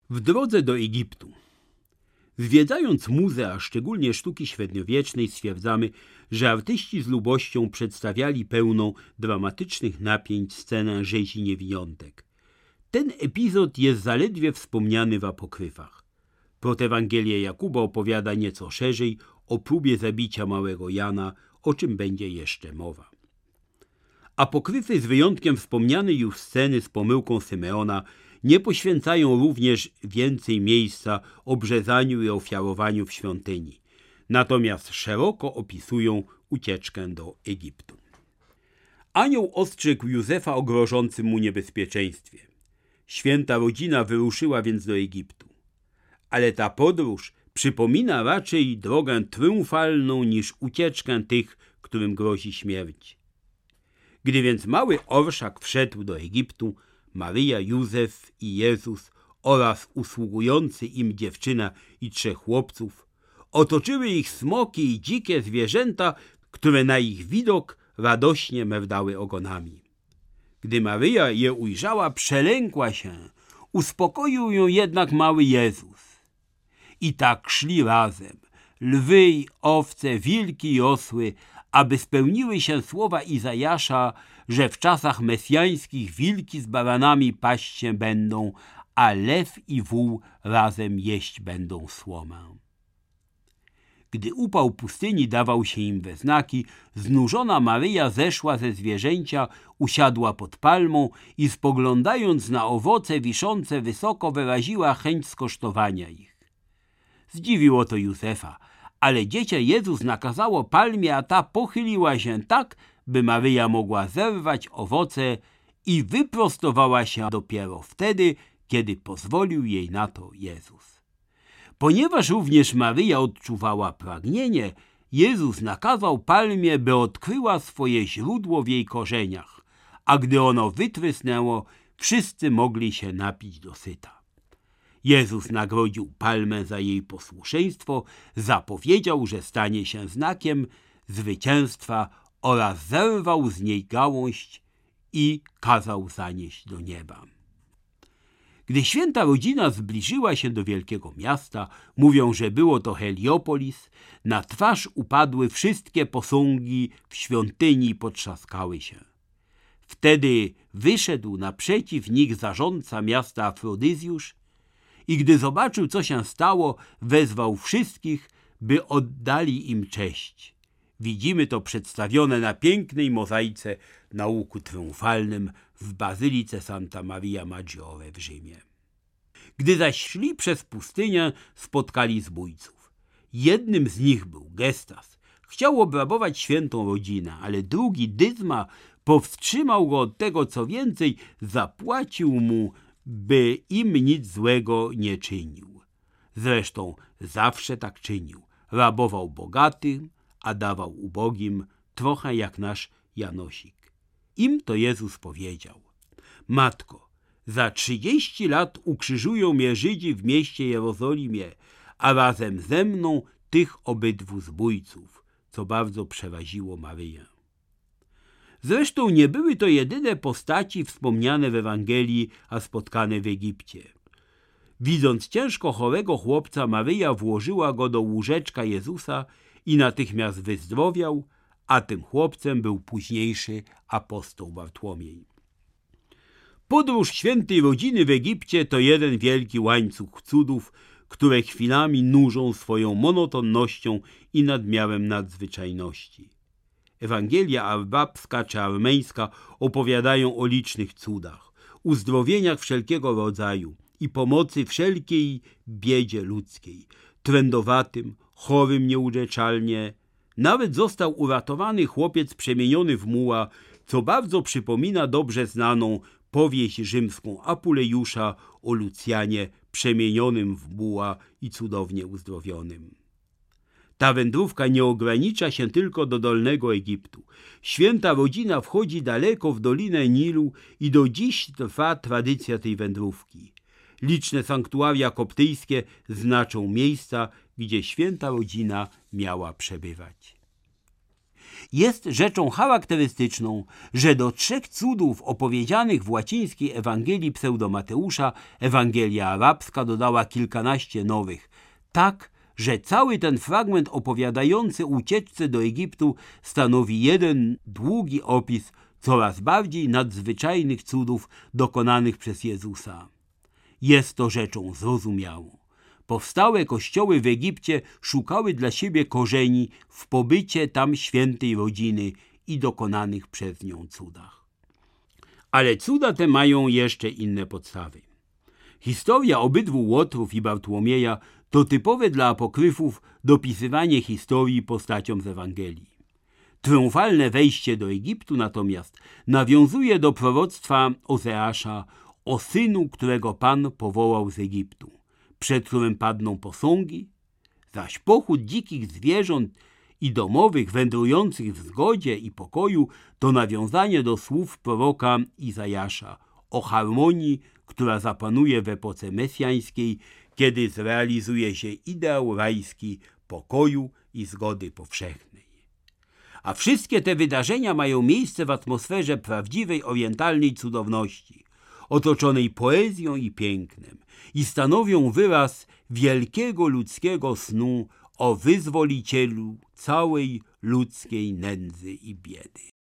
W drodze do Egiptu. Zwiedzając muzea, a szczególnie sztuki średniowiecznej, stwierdzamy, że artyści z lubością przedstawiali pełną dramatycznych napięć scenę rzezi niewiniątek. Ten epizod jest zaledwie wspomniany w apokryfach. Protewangelia Jakuba opowiada nieco szerzej o próbie zabicia małego Jana, o czym będzie jeszcze mowa. Apokryfy, z wyjątkiem wspomnianej już sceny z pomyłką Symeona, nie poświęcają również więcej miejsca obrzezaniu i ofiarowaniu w świątyni, natomiast szeroko opisują ucieczkę do Egiptu. Anioł ostrzegł Józefa o grożącym mu niebezpieczeństwie. Święta rodzina wyruszyła więc do Egiptu. Ale ta podróż przypomina raczej drogę triumfalną niż ucieczkę tych, którym grozi śmierć. Gdy więc mały orszak wszedł do Egiptu, Maryja, Józef i Jezus oraz usługujący im dziewczyna i 3 chłopców otoczyły ich smoki i dzikie zwierzęta, które na ich widok radośnie merdały ogonami. Gdy Maryja je ujrzała, przelękła się, uspokoił ją jednak mały Jezus. I tak szli razem, lwy i owce, wilki i osły, aby spełniły się słowa Izajasza, że w czasach mesjańskich wilki z baranami paść się będą, a lew i wół razem jeść będą słomę. Gdy upał pustyni dawał się im we znaki, znużona Maryja zeszła ze zwierzęcia, usiadła pod palmą i spoglądając na owoce wiszące wysoko, wyraziła chęć skosztowania ich. Zdziwiło to Józefa, ale dziecię Jezus nakazało palmie, a ta pochyliła się tak, by Maryja mogła zerwać owoce i wyprostowała się dopiero wtedy, kiedy pozwolił jej na to Jezus. Ponieważ również Maryja odczuwała pragnienie, Jezus nakazał palmie, by odkryła swoje źródło w jej korzeniach, a gdy ono wytrysnęło, wszyscy mogli się napić dosyta. Jezus nagrodził palmę za jej posłuszeństwo, zapowiedział, że stanie się znakiem zwycięstwa oraz zerwał z niej gałąź i kazał zanieść do nieba. Gdy święta rodzina zbliżyła się do wielkiego miasta, mówią, że było to Heliopolis, na twarz upadły wszystkie posągi w świątyni i potrzaskały się. Wtedy wyszedł naprzeciw nich zarządca miasta Afrodyzjusz i gdy zobaczył, co się stało, wezwał wszystkich, by oddali im cześć. Widzimy to przedstawione na pięknej mozaice na łuku triumfalnym w bazylice Santa Maria Maggiore w Rzymie. Gdy zaś szli przez pustynię, spotkali zbójców. Jednym z nich był Gestas. Chciał obrabować świętą rodzinę, ale drugi, Dyzma, powstrzymał go od tego, co więcej, zapłacił mu, by im nic złego nie czynił. Zresztą zawsze tak czynił. Rabował bogatym, a dawał ubogim, trochę jak nasz Janosik. Im to Jezus powiedział: Matko, za 30 lat ukrzyżują mnie Żydzi w mieście Jerozolimie, a razem ze mną tych obydwu zbójców, co bardzo przeraziło Maryję. Zresztą nie były to jedyne postaci wspomniane w Ewangelii, a spotkane w Egipcie. Widząc ciężko chorego chłopca, Maryja włożyła go do łóżeczka Jezusa i natychmiast wyzdrowiał, a tym chłopcem był późniejszy apostoł Bartłomiej. Podróż świętej rodziny w Egipcie to jeden wielki łańcuch cudów, które chwilami nużą swoją monotonnością i nadmiarem nadzwyczajności. Ewangelia arabska czy armeńska opowiadają o licznych cudach, uzdrowieniach wszelkiego rodzaju i pomocy wszelkiej biedzie ludzkiej, trędowatym, chorym nieuleczalnie. Nawet został uratowany chłopiec przemieniony w muła, co bardzo przypomina dobrze znaną powieść rzymską Apulejusza o Lucjanie przemienionym w muła i cudownie uzdrowionym. Ta wędrówka nie ogranicza się tylko do Dolnego Egiptu. Święta rodzina wchodzi daleko w Dolinę Nilu i do dziś trwa tradycja tej wędrówki. Liczne sanktuaria koptyjskie znaczą miejsca, gdzie święta rodzina miała przebywać. Jest rzeczą charakterystyczną, że do 3 cudów opowiedzianych w łacińskiej Ewangelii Pseudomateusza Ewangelia Arabska dodała kilkanaście nowych, tak, że cały ten fragment opowiadający ucieczce do Egiptu stanowi jeden długi opis coraz bardziej nadzwyczajnych cudów dokonanych przez Jezusa. Jest to rzeczą zrozumiałą. Powstałe kościoły w Egipcie szukały dla siebie korzeni w pobycie tam świętej rodziny i dokonanych przez nią cudach. Ale cuda te mają jeszcze inne podstawy. Historia obydwu Łotrów i Bartłomieja to typowe dla apokryfów dopisywanie historii postaciom z Ewangelii. Triumfalne wejście do Egiptu natomiast nawiązuje do proroctwa Ozeasza o synu, którego Pan powołał z Egiptu, przed którym padną posągi, zaś pochód dzikich zwierząt i domowych wędrujących w zgodzie i pokoju to nawiązanie do słów proroka Izajasza o harmonii, która zapanuje w epoce mesjańskiej, kiedy zrealizuje się ideał rajski pokoju i zgody powszechnej. A wszystkie te wydarzenia mają miejsce w atmosferze prawdziwej orientalnej cudowności, otoczonej poezją i pięknem, i stanowią wyraz wielkiego ludzkiego snu o wyzwolicielu całej ludzkiej nędzy i biedy.